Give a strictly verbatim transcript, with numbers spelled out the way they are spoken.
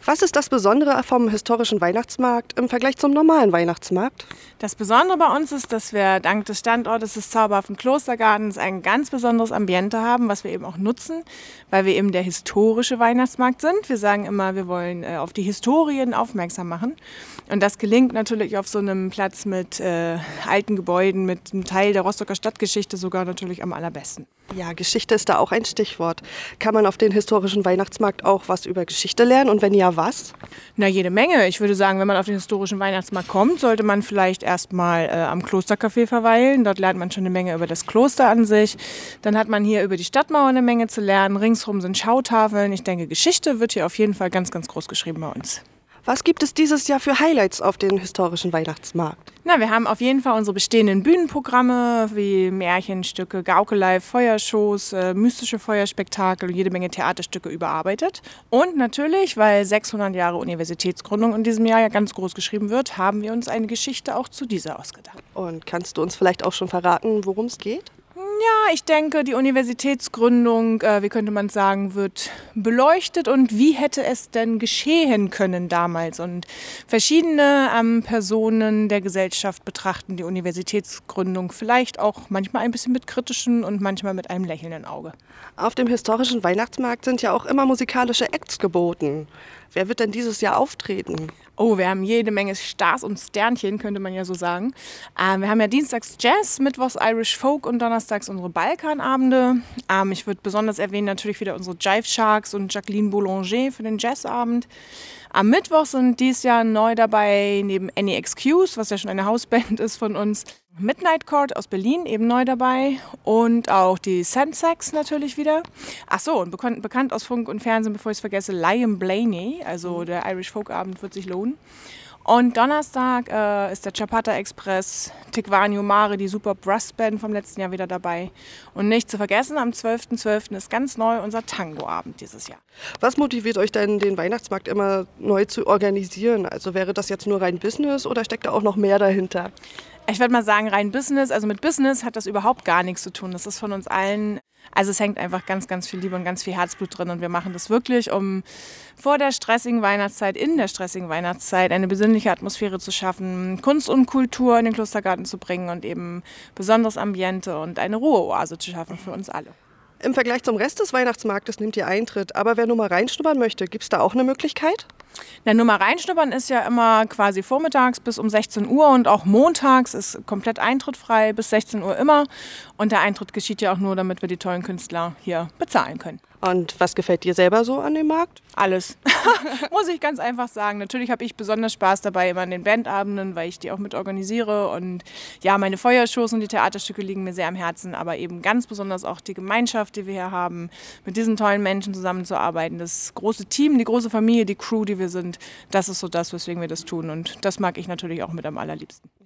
Was ist das Besondere vom historischen Weihnachtsmarkt im Vergleich zum normalen Weihnachtsmarkt? Das Besondere bei uns ist, dass wir dank des Standortes des zauberhaften Klostergartens ein ganz besonderes Ambiente haben, was wir eben auch nutzen, weil wir eben der historische Weihnachtsmarkt sind. Wir sagen immer, wir wollen äh, auf die Historien aufmerksam machen. Und das gelingt natürlich auf so einem Platz mit äh, alten Gebäuden, mit einem Teil der Rostocker Stadtgeschichte sogar natürlich am allerbesten. Ja, Geschichte ist da auch ein Stichwort. Kann man auf den historischen Weihnachtsmarkt auch was über Geschichte lernen und wenn ja, was? Na, jede Menge. Ich würde sagen, wenn man auf den historischen Weihnachtsmarkt kommt, sollte man vielleicht erstmal äh, am Klostercafé verweilen. Dort lernt man schon eine Menge über das Kloster an sich. Dann hat man hier über die Stadtmauer eine Menge zu lernen. Ringsherum sind Schautafeln. Ich denke, Geschichte wird hier auf jeden Fall ganz, ganz groß geschrieben bei uns. Was gibt es dieses Jahr für Highlights auf den historischen Weihnachtsmarkt? Na, wir haben auf jeden Fall unsere bestehenden Bühnenprogramme wie Märchenstücke, Gaukelei, Feuershows, äh, mystische Feuerspektakel und jede Menge Theaterstücke überarbeitet. Und natürlich, weil sechshundert Jahre Universitätsgründung in diesem Jahr ja ganz groß geschrieben wird, haben wir uns eine Geschichte auch zu dieser ausgedacht. Und kannst du uns vielleicht auch schon verraten, worum es geht? Ja, ich denke, die Universitätsgründung, äh, wie könnte man sagen, wird beleuchtet und wie hätte es denn geschehen können damals. Und verschiedene ähm, Personen der Gesellschaft betrachten die Universitätsgründung vielleicht auch manchmal ein bisschen mit kritischen und manchmal mit einem lächelnden Auge. Auf dem historischen Weihnachtsmarkt sind ja auch immer musikalische Acts geboten. Wer wird denn dieses Jahr auftreten? Oh, wir haben jede Menge Stars und Sternchen, könnte man ja so sagen. Ähm, wir haben ja dienstags Jazz, mittwochs Irish Folk und donnerstags unsere Balkanabende. Ähm, ich würde besonders erwähnen natürlich wieder unsere Jive Sharks und Jacqueline Boulanger für den Jazzabend. Am Mittwoch sind dieses Jahr neu dabei, neben Any Excuse, was ja schon eine Hausband ist von uns, Midnight Court aus Berlin eben neu dabei und auch die Sensex natürlich wieder. Ach so, und bekannt, bekannt aus Funk und Fernsehen, bevor ich es vergesse, Liam Blaney, also der Irish Folk Abend wird sich lohnen. Und Donnerstag äh, ist der Chapata Express, Tikvanio Mare, die super Brassband vom letzten Jahr wieder dabei. Und nicht zu vergessen, am zwölften zwölften ist ganz neu unser Tango-Abend dieses Jahr. Was motiviert euch denn, den Weihnachtsmarkt immer neu zu organisieren? Also wäre das jetzt nur rein Business oder steckt da auch noch mehr dahinter? Ich würde mal sagen, rein Business, also mit Business hat das überhaupt gar nichts zu tun. Das ist von uns allen, also es hängt einfach ganz, ganz viel Liebe und ganz viel Herzblut drin. Und wir machen das wirklich, um vor der stressigen Weihnachtszeit, in der stressigen Weihnachtszeit eine besinnliche Atmosphäre zu schaffen, Kunst und Kultur in den Klostergarten zu bringen und eben besonderes Ambiente und eine Ruheoase zu schaffen für uns alle. Im Vergleich zum Rest des Weihnachtsmarktes nimmt ihr Eintritt, aber wer nur mal reinschnuppern möchte, gibt es da auch eine Möglichkeit? Na, nur mal reinschnuppern ist ja immer quasi vormittags bis um sechzehn Uhr und auch montags ist komplett eintrittfrei bis sechzehn Uhr immer. Und der Eintritt geschieht ja auch nur, damit wir die tollen Künstler hier bezahlen können. Und was gefällt dir selber so an dem Markt? Alles, muss ich ganz einfach sagen. Natürlich habe ich besonders Spaß dabei immer an den Bandabenden, weil ich die auch mit organisiere. Und ja, meine Feuershows und die Theaterstücke liegen mir sehr am Herzen. Aber eben ganz besonders auch die Gemeinschaft, die wir hier haben, mit diesen tollen Menschen zusammenzuarbeiten. Das große Team, die große Familie, die Crew, die wir sind, das ist so das, weswegen wir das tun. Und das mag ich natürlich auch mit am allerliebsten.